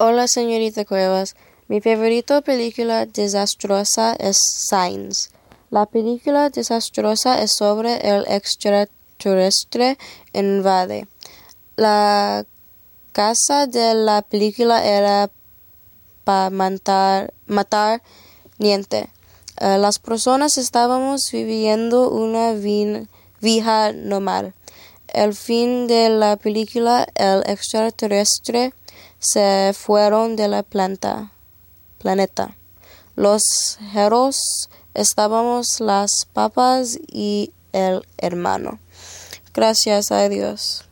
Hola, señorita Cuevas. Mi favorita película desastrosa es Signs. La película desastrosa es sobre el extraterrestre invade. La casa de la película era para matar niente. Las personas estábamos viviendo una vida normal. El fin de la película, el extraterrestre se fueron de la planeta. Los héroes estábamos las papas y el hermano. Gracias a Dios.